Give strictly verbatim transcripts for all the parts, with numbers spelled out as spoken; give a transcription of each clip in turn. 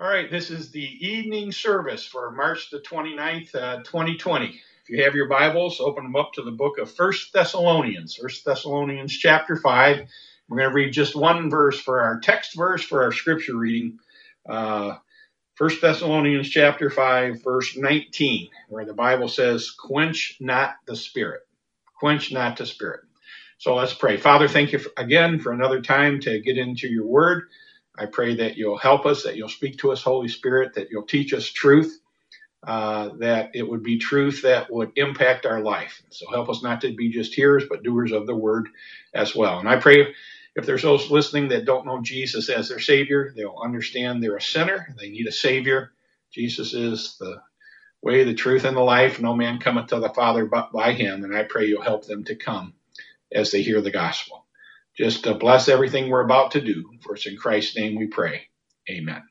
All right, this is the evening service for March the twenty-ninth, uh, twenty twenty. If you have your Bibles, open them up to the book of First Thessalonians, First Thessalonians chapter five. We're going to read just one verse for our text verse for our scripture reading. Uh, First Thessalonians chapter five, verse nineteen, where the Bible says, quench not the spirit. Quench not the spirit. So let's pray. Father, thank you for, again for another time to get into your word. I pray that you'll help us, that you'll speak to us, Holy Spirit, that you'll teach us truth, uh, that it would be truth that would impact our life. So help us not to be just hearers, but doers of the word as well. And I pray if there's those listening that don't know Jesus as their Savior, they'll understand they're a sinner. They need a Savior. Jesus is the way, the truth, and the life. No man cometh to the Father but by him. And I pray you'll help them to come as they hear the gospel. Just uh, bless everything we're about to do. For it's in Christ's name we pray. Amen.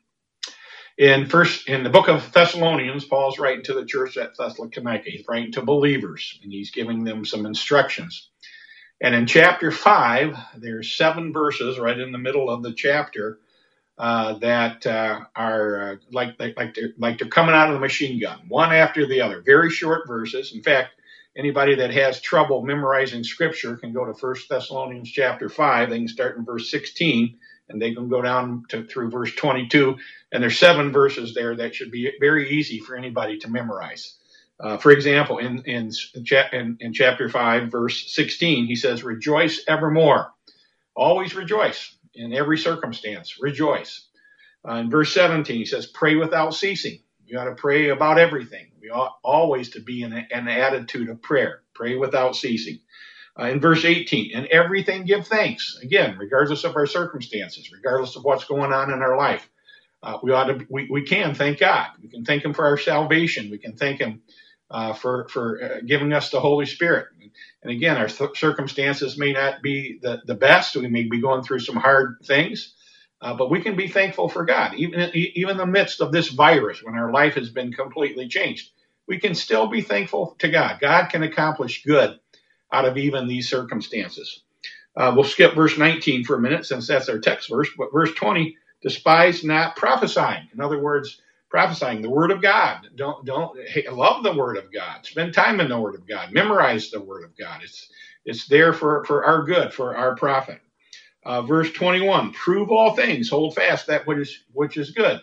In first, in the book of Thessalonians, Paul's writing to the church at Thessalonica. He's writing to believers, and he's giving them some instructions. And in chapter five, there's seven verses right in the middle of the chapter uh, that uh, are uh, like, like, like, they're, like they're coming out of the machine gun, one after the other. Very short verses. In fact, anybody that has trouble memorizing scripture can go to First Thessalonians chapter five. They can start in verse sixteen, and they can go down to through verse twenty-two. And there's seven verses there that should be very easy for anybody to memorize. Uh, for example, in, in, in, in chapter five, verse sixteen, he says, rejoice evermore. Always rejoice in every circumstance. Rejoice. Uh, in verse seventeen, he says, pray without ceasing. You got to pray about everything. We ought always to be in a, an attitude of prayer. Pray without ceasing. Uh, in verse eighteen, in everything give thanks. Again, regardless of our circumstances, regardless of what's going on in our life, uh, we ought to. We, we can thank God. We can thank Him for our salvation. We can thank Him uh, for for uh, giving us the Holy Spirit. And again, our th- circumstances may not be the, the best. We may be going through some hard things. Uh, but we can be thankful for God, even, even in the midst of this virus, when our life has been completely changed. We can still be thankful to God. God can accomplish good out of even these circumstances. Uh, we'll skip verse nineteen for a minute, since that's our text verse. But verse twenty, despise not prophesying. In other words, prophesying the word of God. Don't don't hey, love the word of God. Spend time in the word of God. Memorize the word of God. It's it's there for, for our good, for our profit. Uh, verse twenty-one, prove all things, hold fast that which is, which is good.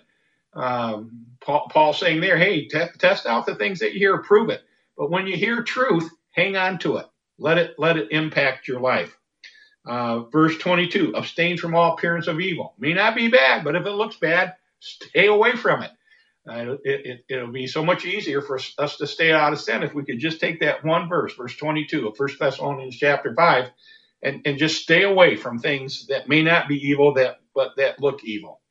Um, Paul, Paul saying there, hey, te- test out the things that you hear, prove it. But when you hear truth, hang on to it. Let it let it impact your life. Uh, verse twenty-two, abstain from all appearance of evil. May not be bad, but if it looks bad, stay away from it. Uh, it, it. It'll be so much easier for us to stay out of sin if we could just take that one verse, verse twenty-two of First Thessalonians chapter five, And, and just stay away from things that may not be evil, that but that look evil.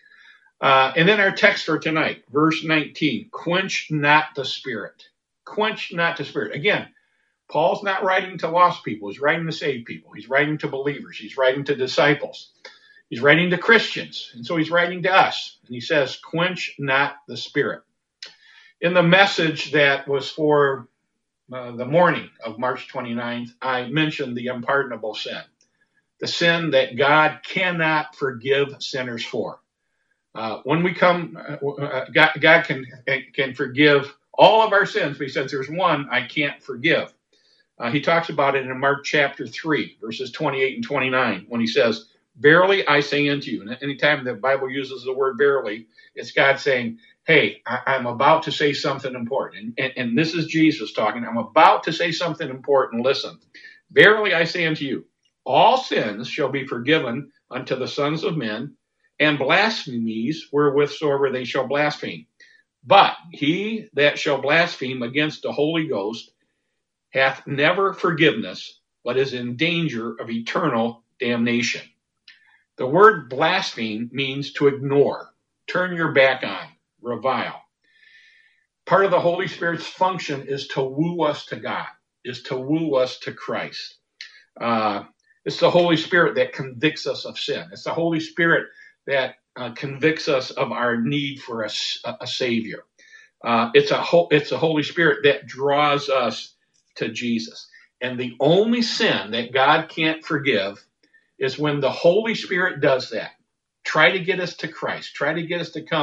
Uh, and then our text for tonight, verse nineteen, quench not the spirit. Quench not the spirit. Again, Paul's not writing to lost people. He's writing to saved people. He's writing to believers. He's writing to disciples. He's writing to Christians. And so he's writing to us. And he says, quench not the spirit. In the message that was for Uh, the morning of March twenty-ninth, I mentioned the unpardonable sin, the sin that God cannot forgive sinners for. Uh, when we come, uh, God, God can can forgive all of our sins, but he says there's one I can't forgive. Uh, he talks about it in Mark chapter three, verses twenty-eight and twenty-nine, when he says, verily I say unto you. And anytime the Bible uses the word verily, it's God saying, hey, I, I'm about to say something important. And, and this is Jesus talking. I'm about to say something important. Listen, verily I say unto you, all sins shall be forgiven unto the sons of men, and blasphemies wherewithsoever they shall blaspheme. But he that shall blaspheme against the Holy Ghost hath never forgiveness, but is in danger of eternal damnation. The word blaspheme means to ignore, turn your back on, revile. Part of the Holy Spirit's function is to woo us to God, is to woo us to Christ. Uh, it's the Holy Spirit that convicts us of sin. It's the Holy Spirit that uh, convicts us of our need for a, a Savior. Uh, it's a ho- it's the Holy Spirit that draws us to Jesus. And the only sin that God can't forgive is when the Holy Spirit does that. Try to get us to Christ. Try to get us to come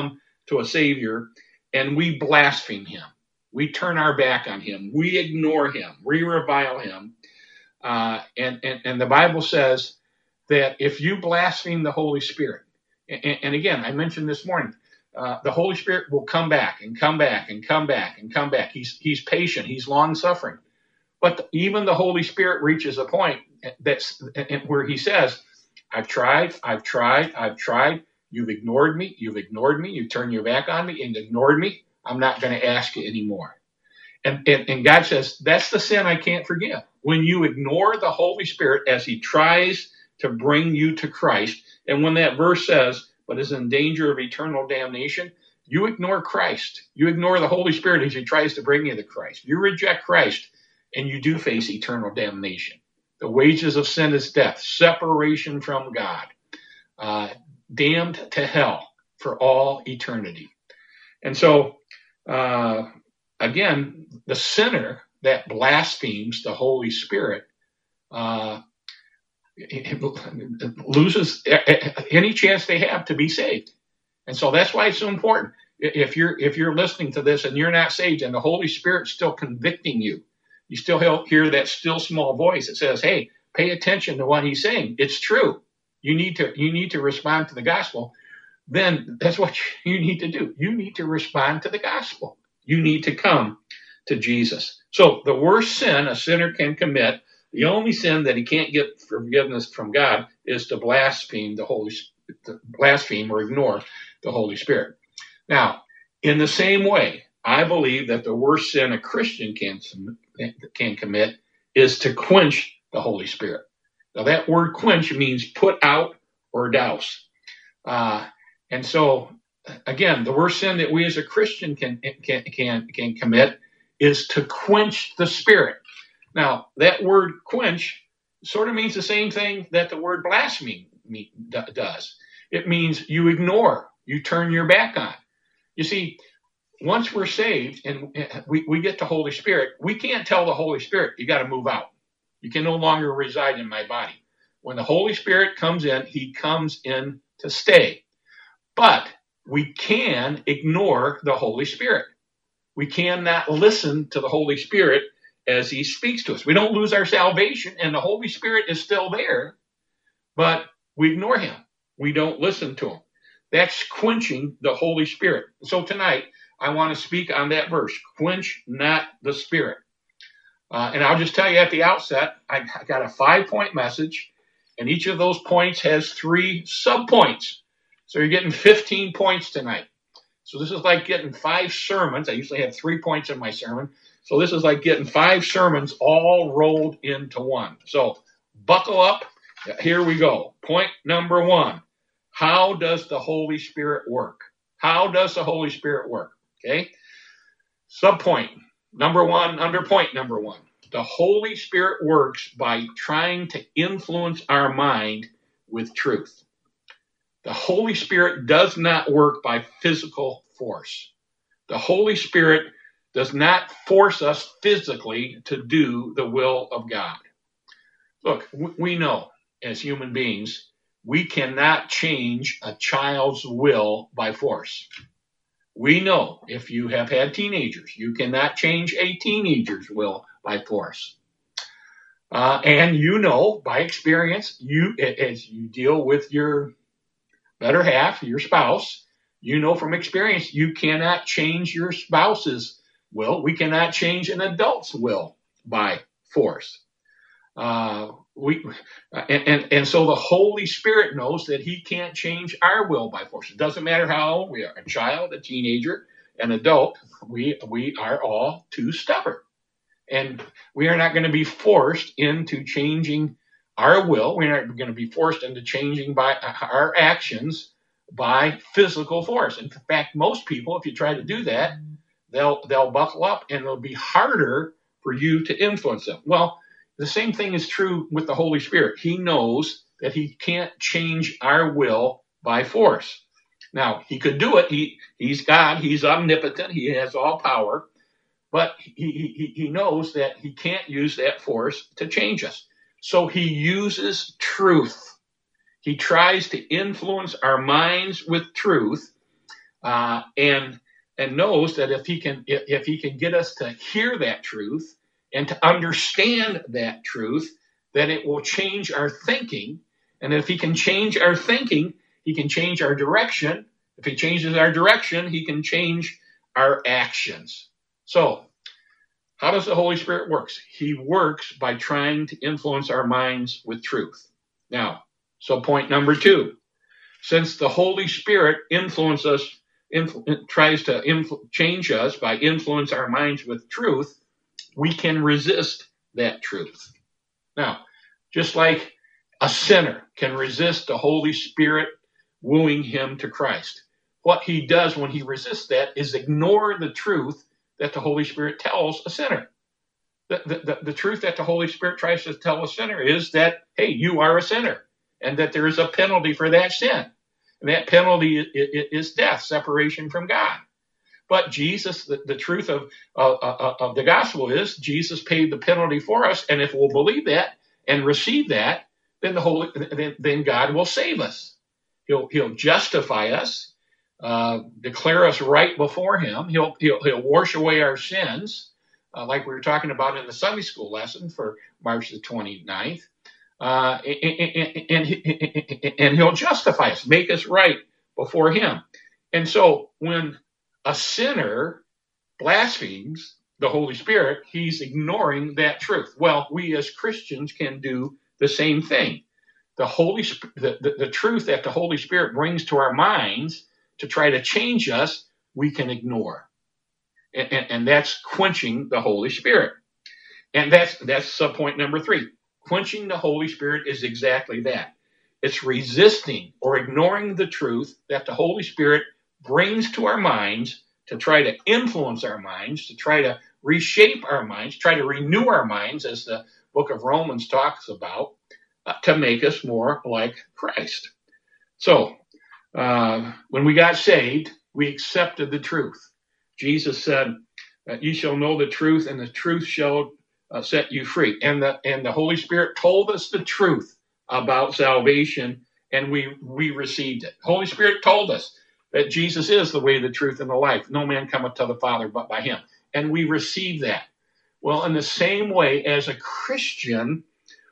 to a Savior and we blaspheme him. We turn our back on him. We ignore him. We revile him. Uh, and, and, and the Bible says that if you blaspheme the Holy Spirit, and, and again, I mentioned this morning, uh, the Holy Spirit will come back and come back and come back and come back. He's, he's patient. He's long suffering. But even the Holy Spirit reaches a point that's where he says, I've tried, I've tried, I've tried. You've ignored me. You've ignored me. You turned your back on me and ignored me. I'm not going to ask you anymore. And, and, and God says, that's the sin I can't forgive. When you ignore the Holy Spirit as he tries to bring you to Christ, and when that verse says, but is in danger of eternal damnation, you ignore Christ. You ignore the Holy Spirit as he tries to bring you to Christ. You reject Christ, and you do face eternal damnation. The wages of sin is death, separation from God, uh, damned to hell for all eternity. And so, uh, again, the sinner that blasphemes the Holy Spirit uh, loses any chance they have to be saved. And so that's why it's so important. If you're if you're listening to this and you're not saved and the Holy Spirit's still convicting you, you still hear that still small voice that says, hey, pay attention to what he's saying. It's true. You need to you need to respond to the gospel. Then that's what you need to do. You need to respond to the gospel. You need to come to Jesus. So the worst sin a sinner can commit, the only sin that he can't get forgiveness from God, is to blaspheme the Holy to blaspheme or ignore the Holy Spirit. Now, in the same way, I believe that the worst sin a Christian can can commit is to quench the Holy Spirit. Now, that word quench means put out or douse. Uh, and so, again, the worst sin that we as a Christian can can can can commit is to quench the Spirit. Now, that word quench sort of means the same thing that the word blaspheme does. It means you ignore, you turn your back on. You see, once we're saved and we, we get the Holy Spirit, we can't tell the Holy Spirit, you got to move out. You can no longer reside in my body. When the Holy Spirit comes in, he comes in to stay. But we can ignore the Holy Spirit. We cannot listen to the Holy Spirit as he speaks to us. We don't lose our salvation, and the Holy Spirit is still there, but we ignore him. We don't listen to him. That's quenching the Holy Spirit. So tonight, I want to speak on that verse, quench not the Spirit. Uh, and I'll just tell you at the outset, I, I got a five-point message, and each of those points has three subpoints. So you're getting fifteen points tonight. So this is like getting five sermons. I usually have three points in my sermon. So this is like getting five sermons all rolled into one. So buckle up. Here we go. Point number one. How does the Holy Spirit work? How does the Holy Spirit work? Okay. Subpoint number one, under point number one. The Holy Spirit works by trying to influence our mind with truth. The Holy Spirit does not work by physical force. The Holy Spirit does not force us physically to do the will of God. Look, we know as human beings, we cannot change a child's will by force. We know if you have had teenagers, you cannot change a teenager's will by force. Uh, and you know by experience, you as you deal with your better half, your spouse, you know from experience, you cannot change your spouse's will. We cannot change an adult's will by force. Uh, we and, and, and so the Holy Spirit knows that he can't change our will by force. It doesn't matter how old we are, a child, a teenager, an adult, we, we are all too stubborn. And we are not going to be forced into changing our will. We're not going to be forced into changing by our actions by physical force. In fact, most people, if you try to do that, they'll they'll buckle up and it'll be harder for you to influence them. Well, the same thing is true with the Holy Spirit. He knows that he can't change our will by force. Now, he could do it. He he's God. He's omnipotent. He has all power. But he, he, he knows that he can't use that force to change us. So he uses truth. He tries to influence our minds with truth uh, and and knows that if he can if, if he can get us to hear that truth and to understand that truth, that it will change our thinking. And if he can change our thinking, he can change our direction. If he changes our direction, he can change our actions. So, how does the Holy Spirit work? He works by trying to influence our minds with truth. Now, so point number two, since the Holy Spirit influences us, influ- tries to influ- change us by influence our minds with truth, we can resist that truth. Now, just like a sinner can resist the Holy Spirit wooing him to Christ, what he does when he resists that is ignore the truth that the Holy Spirit tells a sinner. The, the, the, the truth that the Holy Spirit tries to tell a sinner is that, hey, you are a sinner, and that there is a penalty for that sin. And that penalty is, is death, separation from God. But Jesus, the, the truth of, of, of the gospel is Jesus paid the penalty for us, and if we'll believe that and receive that, then the Holy, then, then God will save us. He'll He'll justify us, uh, declare us right before Him. He'll He'll, he'll wash away our sins, uh, like we were talking about in the Sunday school lesson for March the twenty-ninth. Uh, and, and, and, and He'll justify us, make us right before Him. And so when a sinner blasphemes the Holy Spirit, he's ignoring that truth. Well, we as Christians can do the same thing. The Holy, the, the, the truth that the Holy Spirit brings to our minds to try to change us, we can ignore. And, and, and that's quenching the Holy Spirit. And that's, that's subpoint number three. Quenching the Holy Spirit is exactly that. It's resisting or ignoring the truth that the Holy Spirit brings to our minds to try to influence our minds, to try to reshape our minds, try to renew our minds, as the book of Romans talks about, uh, to make us more like Christ. So, uh, when we got saved, we accepted the truth. Jesus said, "You shall know the truth, and the truth shall uh, set you free." And the and the Holy Spirit told us the truth about salvation, and we we received it. Holy Spirit told us that Jesus is the way, the truth, and the life. No man cometh to the Father but by Him. And we receive that. Well, in the same way, as a Christian,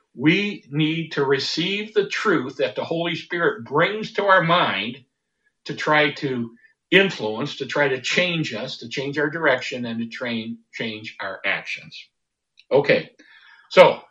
we need to receive the truth that the Holy Spirit brings to our mind to try to influence, to try to change us, to change our direction, and to train, change our actions. Okay, so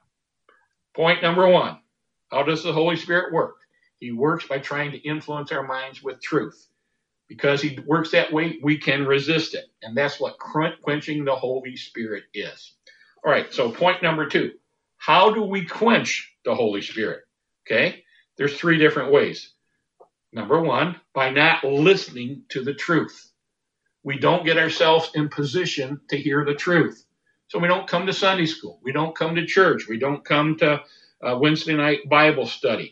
point number one, how does the Holy Spirit work? He works by trying to influence our minds with truth. Because He works that way, we can resist it. And that's what quenching the Holy Spirit is. All right, so point number two. How do we quench the Holy Spirit? Okay, there's three different ways. Number one, by not listening to the truth. We don't get ourselves in position to hear the truth. So we don't come to Sunday school. We don't come to church. We don't come to uh, Wednesday night Bible study.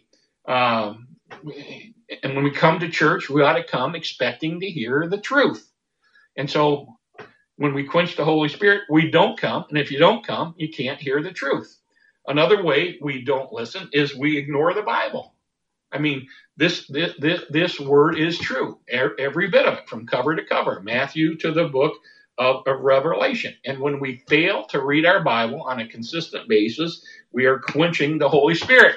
Um, And when we come to church, we ought to come expecting to hear the truth. And so when we quench the Holy Spirit, we don't come. And if you don't come, you can't hear the truth. Another way we don't listen is we ignore the Bible. I mean, this this this, this word is true, every bit of it, from cover to cover, Matthew to the book of, of Revelation. And when we fail to read our Bible on a consistent basis, we are quenching the Holy Spirit.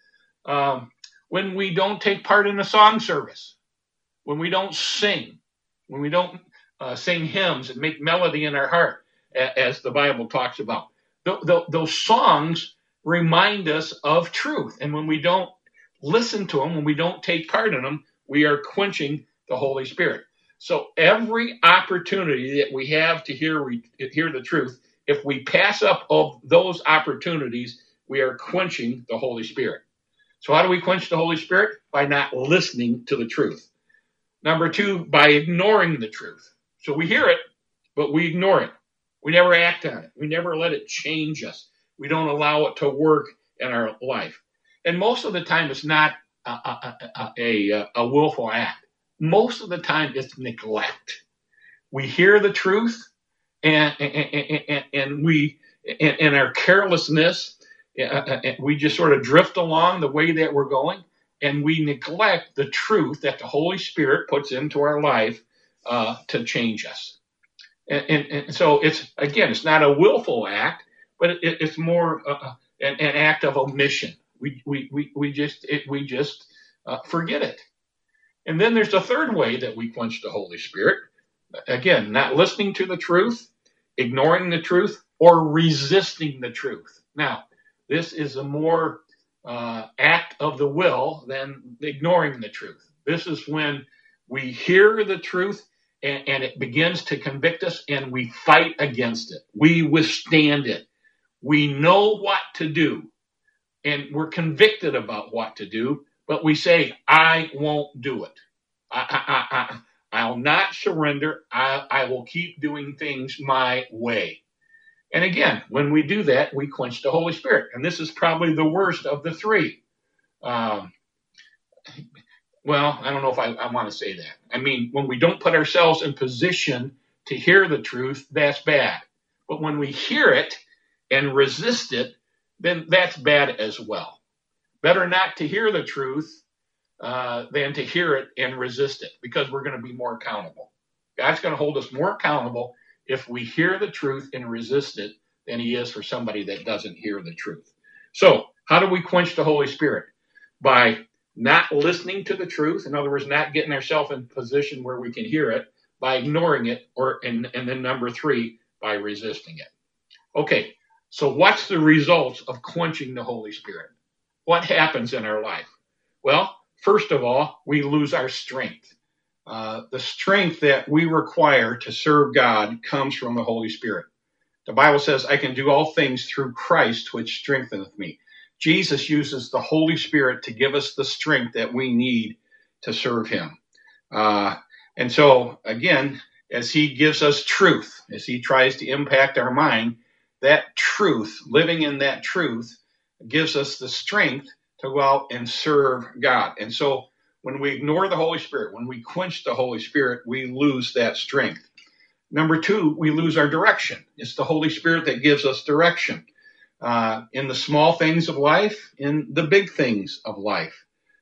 Um, When we don't take part in a song service, when we don't sing, when we don't uh, sing hymns and make melody in our heart, a- as the Bible talks about, th- th- those songs remind us of truth. And when we don't listen to them, when we don't take part in them, we are quenching the Holy Spirit. So every opportunity that we have to hear, we, hear the truth, if we pass up of those opportunities, we are quenching the Holy Spirit. So how do we quench the Holy Spirit? By not listening to the truth. Number two, by ignoring the truth. So we hear it, but we ignore it. We never act on it. We never let it change us. We don't allow it to work in our life. And most of the time, it's not a, a, a, a, a willful act. Most of the time, it's neglect. We hear the truth, and, and, and, and we, in our carelessness, Uh, we just sort of drift along the way that we're going, and we neglect the truth that the Holy Spirit puts into our life uh, to change us. And, and, and so it's, again, it's not a willful act, but it, it's more uh, an, an act of omission. We, we, we, we just, it, we just uh, forget it. And then there's a third way that we quench the Holy Spirit. Again, not listening to the truth, ignoring the truth, or resisting the truth. Now, this is a more uh, act of the will than ignoring the truth. This is when we hear the truth and, and it begins to convict us and we fight against it. We withstand it. We know what to do and we're convicted about what to do, but we say, I won't do it. I, I, I, I'll not surrender. I, I will keep doing things my way. And again, when we do that, we quench the Holy Spirit. And this is probably the worst of the three. Um, well, I don't know if I, I want to say that. I mean, when we don't put ourselves in position to hear the truth, that's bad. But when we hear it and resist it, then that's bad as well. Better not to hear the truth uh, than to hear it and resist it, because we're going to be more accountable. God's going to hold us more accountable if we hear the truth and resist it than he is for somebody that doesn't hear the truth. So how do we quench the Holy Spirit? By not listening to the truth. In other words, not getting ourselves in position where we can hear it, by ignoring it, or and, and then number three, by resisting it. Okay, so what's the results of quenching the Holy Spirit? What happens in our life? Well, first of all, we lose our strength. Uh, the strength that we require to serve God comes from the Holy Spirit. The Bible says, I can do all things through Christ, which strengtheneth me. Jesus uses the Holy Spirit to give us the strength that we need to serve him. Uh, and so, again, as he gives us truth, as he tries to impact our mind, that truth, living in that truth, gives us the strength to go out and serve God. And so when we ignore the Holy Spirit, when we quench the Holy Spirit, we lose that strength. Number two, we lose our direction. It's the Holy Spirit that gives us direction uh, in the small things of life, in the big things of life.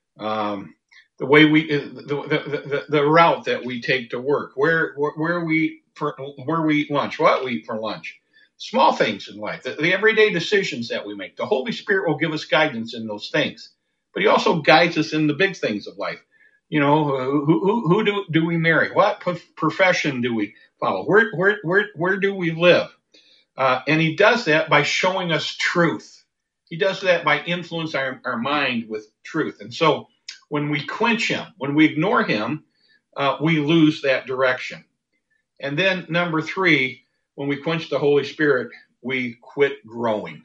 Um, the way we, the, the, the, the route that we take to work, where, where we, for, where we eat lunch, what we eat for lunch. Small things in life, the, the everyday decisions that we make. The Holy Spirit will give us guidance in those things, but he also guides us in the big things of life. You know, who, who, who do, do we marry? What profession do we follow? Where, where, where, where do we live? Uh, and he does that by showing us truth. He does that by influencing our, our mind with truth. And so when we quench him, when we ignore him, uh, we lose that direction. And then number three, when we quench the Holy Spirit, we quit growing.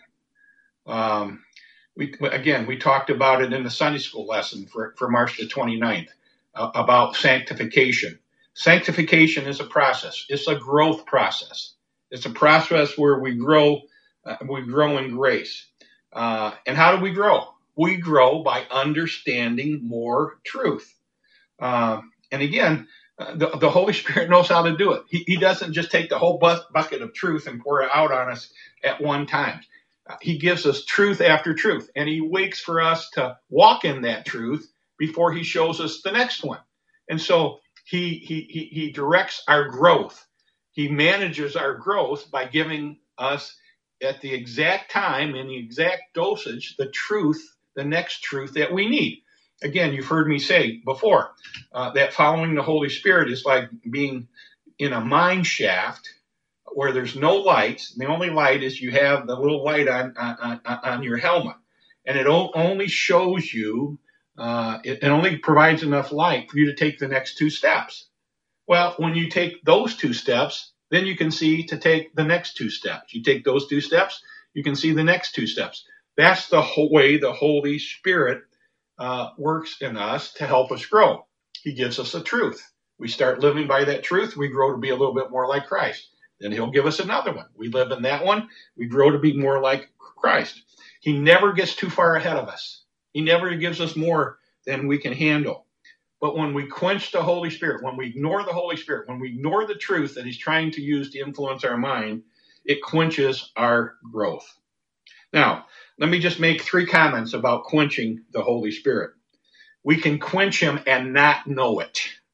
Um, we, again, we talked about it in the Sunday school lesson for, for March the twenty-ninth uh, about sanctification. Sanctification is a process. It's a growth process. It's a process where we grow, uh, we grow in grace. Uh, and how do we grow? We grow by understanding more truth. Uh, and again, The, the Holy Spirit knows how to do it. He, he doesn't just take the whole bu- bucket of truth and pour it out on us at one time. Uh, he gives us truth after truth, and he waits for us to walk in that truth before he shows us the next one. And so he, he, he, he directs our growth. He manages our growth by giving us at the exact time, in the exact dosage, the truth, the next truth that we need. Again, you've heard me say before uh, that following the Holy Spirit is like being in a mine shaft where there's no lights. The only light is you have the little light on on, on your helmet, and it only shows you, uh, it, it only provides enough light for you to take the next two steps. Well, when you take those two steps, then you can see to take the next two steps. You take those two steps, you can see the next two steps. That's the whole way the Holy Spirit Uh, works in us to help us grow. He gives us the truth. We start living by that truth. We grow to be a little bit more like Christ. Then he'll give us another one. We live in that one. We grow to be more like Christ. He never gets too far ahead of us. He never gives us more than we can handle. But when we quench the Holy Spirit, when we ignore the Holy Spirit, when we ignore the truth that he's trying to use to influence our mind, it quenches our growth. Now, let me just make three comments about quenching the Holy Spirit. We can quench him and not know it.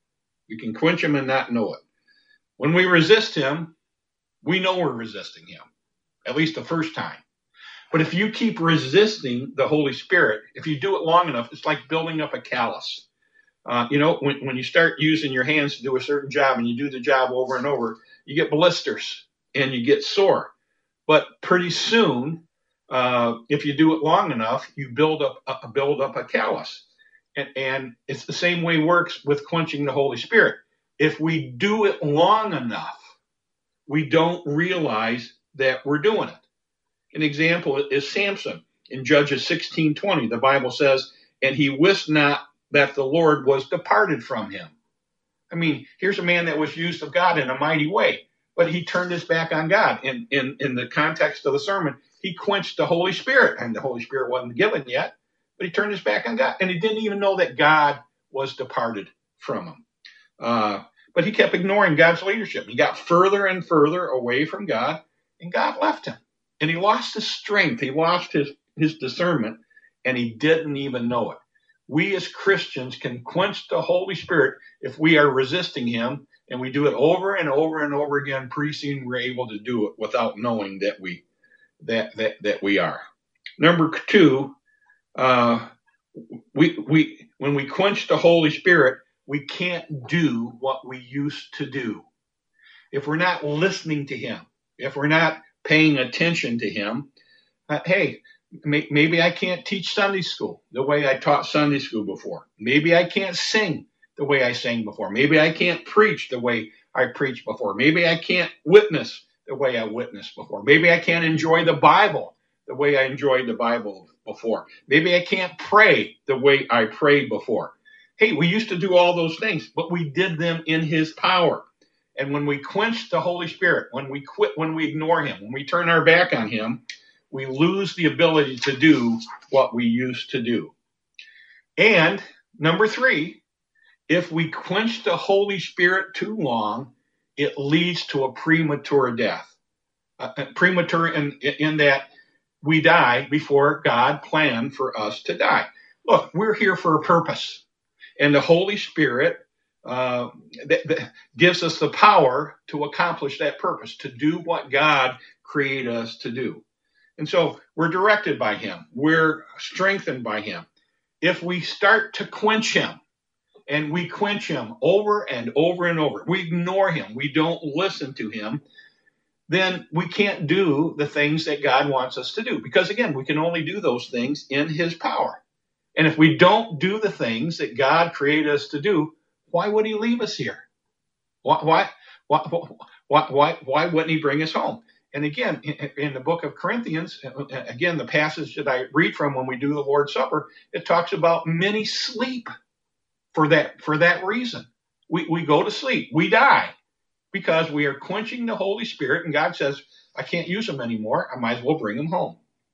We can quench him and not know it. When we resist him, we know we're resisting him, at least the first time. But if you keep resisting the Holy Spirit, if you do it long enough, it's like building up a callus. Uh, you know, when, when you start using your hands to do a certain job and you do the job over and over, you get blisters and you get sore. But pretty soon, uh, if you do it long enough, you build up uh, build up a callus. And, and it's the same way it works with quenching the Holy Spirit. If we do it long enough, we don't realize that we're doing it. An example is Samson. In Judges sixteen twenty, the Bible says, and he wist not that the Lord was departed from him. I mean, here's a man that was used of God in a mighty way, but he turned his back on God. In, in, in the context of the sermon, he quenched the Holy Spirit, and the Holy Spirit wasn't given yet, but he turned his back on God, and he didn't even know that God was departed from him. Uh, but he kept ignoring God's leadership. He got further and further away from God, and God left him. And he lost his strength. He lost his, his discernment, and he didn't even know it. We as Christians can quench the Holy Spirit if we are resisting him, and we do it over and over and over again. Pretty soon we're able to do it without knowing that we that that that we are. Number two, uh, we we when we quench the Holy Spirit, we can't do what we used to do. If we're not listening to him, if we're not paying attention to him, uh, hey. Maybe I can't teach Sunday school the way I taught Sunday school before. Maybe I can't sing the way I sang before. Maybe I can't preach the way I preached before. Maybe I can't witness the way I witnessed before. Maybe I can't enjoy the Bible the way I enjoyed the Bible before. Maybe I can't pray the way I prayed before. Hey, we used to do all those things, but we did them in his power. And when we quench the Holy Spirit, when we quit, when we ignore him, when we turn our back on him, we lose the ability to do what we used to do. And number three, if we quench the Holy Spirit too long, it leads to a premature death. Uh, premature in, in that we die before God planned for us to die. Look, we're here for a purpose. And the Holy Spirit uh, that, that gives us the power to accomplish that purpose, to do what God created us to do. And so we're directed by him. We're strengthened by him. If we start to quench him, and we quench him over and over and over, we ignore him, we don't listen to him, then we can't do the things that God wants us to do. Because again, we can only do those things in his power. And if we don't do the things that God created us to do, why would he leave us here? Why, why, why, why, why, why wouldn't he bring us home? And again, in the book of Corinthians, again, the passage that I read from when we do the Lord's Supper, it talks about many sleep for that, for that reason. We, we go to sleep. We die because we are quenching the Holy Spirit. And God says, I can't use him anymore. I might as well bring him home.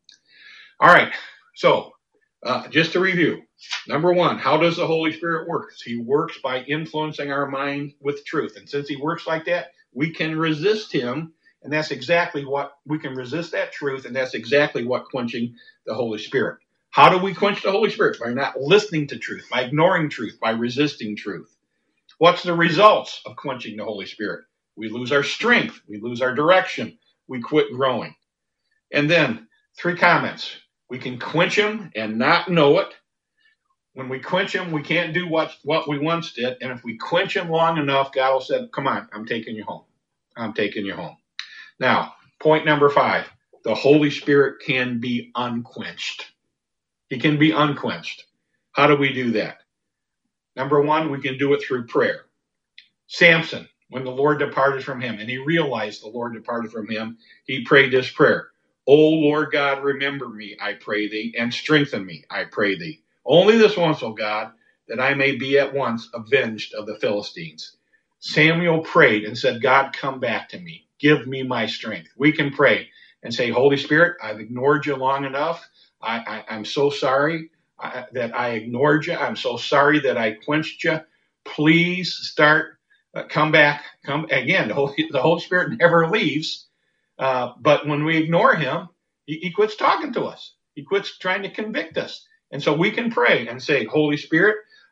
All right. So uh, just to review, number one, how does the Holy Spirit work? He works by influencing our mind with truth. And since he works like that, we can resist him. And that's exactly what we can resist that truth. And that's exactly what quenching the Holy Spirit. How do we quench the Holy Spirit? By not listening to truth, by ignoring truth, by resisting truth. What's the results of quenching the Holy Spirit? We lose our strength. We lose our direction. We quit growing. And then three comments. We can quench him and not know it. When we quench him, we can't do what, what we once did. And if we quench him long enough, God will say, come on, I'm taking you home. I'm taking you home. Now, point number five, the Holy Spirit can be unquenched. He can be unquenched. How do we do that? Number one, we can do it through prayer. Samson, when the Lord departed from him, and he realized the Lord departed from him, he prayed this prayer. O Lord God, remember me, I pray thee, and strengthen me, I pray thee. Only this once, O God, that I may be at once avenged of the Philistines. Samuel prayed and said, God, come back to me. Give me my strength. We can pray and say, Holy Spirit, I've ignored you long enough. I, I, I'm so sorry I, that I ignored you. I'm so sorry that I quenched you. Please start, uh, come back. Come again. The Holy, the Holy Spirit never leaves. Uh, but when we ignore him, he, he quits talking to us. He quits trying to convict us. And so we can pray and say, Holy Spirit,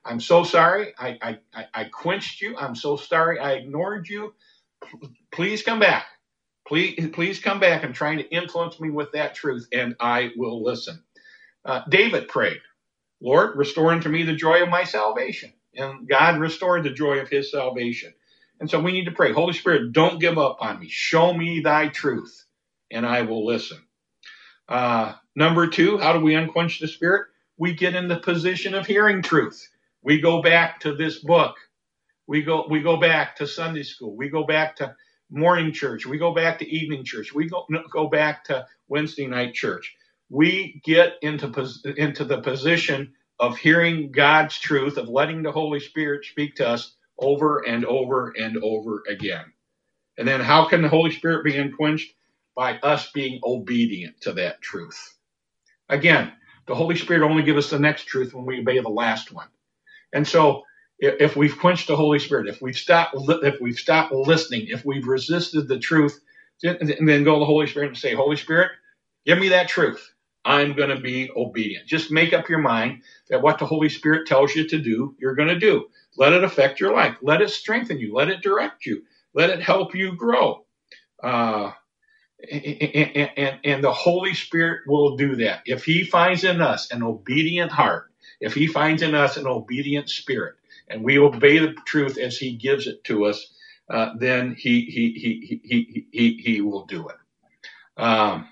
I'm so sorry. I, I, I, I quenched you. I'm so sorry. I ignored you. Please come back. Please, please come back. I'm trying to influence me with that truth, and I will listen. Uh, David prayed, Lord, restore unto me the joy of my salvation. And God restored the joy of his salvation. And so we need to pray, Holy Spirit, don't give up on me. Show me thy truth, and I will listen. Uh, number two, how do we unquench the Spirit? We get in the position of hearing truth. We go back to this book. We go, we go back to Sunday school. We go back to morning church. We go back to evening church. We go, go back to Wednesday night church. We get into, into the position of hearing God's truth, of letting the Holy Spirit speak to us over and over and over again. And then how can the Holy Spirit be unquenched? By us being obedient to that truth. Again, the Holy Spirit only gives us the next truth when we obey the last one. And so if we've quenched the Holy Spirit, if we've stopped, if we've stopped listening, if we've resisted the truth, then go to the Holy Spirit and say, Holy Spirit, give me that truth. I'm going to be obedient. Just make up your mind that what the Holy Spirit tells you to do, you're going to do. Let it affect your life. Let it strengthen you. Let it direct you. Let it help you grow. Uh, and, and, and the Holy Spirit will do that. If he finds in us an obedient heart, if he finds in us an obedient spirit, and we obey the truth as he gives it to us, uh, then he, he, he, he, he, he will do it. Um,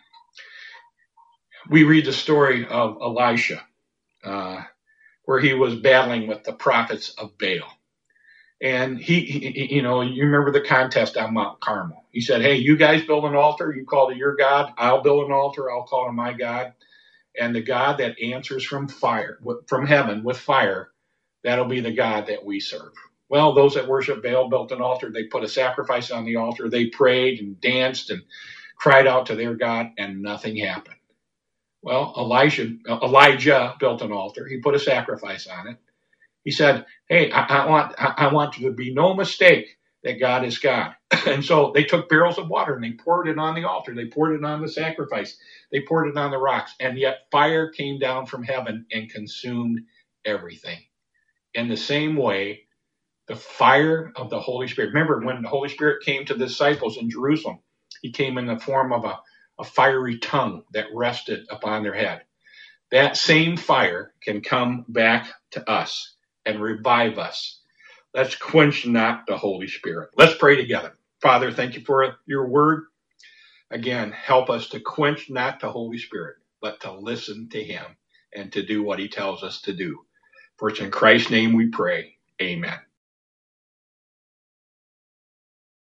we read the story of Elisha, uh, where he was battling with the prophets of Baal. And he, he, you know, you remember the contest on Mount Carmel. He said, hey, you guys build an altar. You call to your God. I'll build an altar. I'll call to my God. And the God that answers from fire, from heaven with fire, that'll be the God that we serve. Well, those that worship Baal built an altar. They put a sacrifice on the altar. They prayed and danced and cried out to their God, and nothing happened. Well, Elijah, Elijah built an altar. He put a sacrifice on it. He said, hey, I, I want I want there to be no mistake that God is God. And so they took barrels of water and they poured it on the altar. They poured it on the sacrifice. They poured it on the rocks. And yet fire came down from heaven and consumed everything. In the same way, the fire of the Holy Spirit. Remember, when the Holy Spirit came to the disciples in Jerusalem, he came in the form of a, a fiery tongue that rested upon their head. That same fire can come back to us and revive us. Let's quench not the Holy Spirit. Let's pray together. Father, thank you for your word. Again, help us to quench not the Holy Spirit, but to listen to him and to do what he tells us to do. For it's in Christ's name we pray. Amen.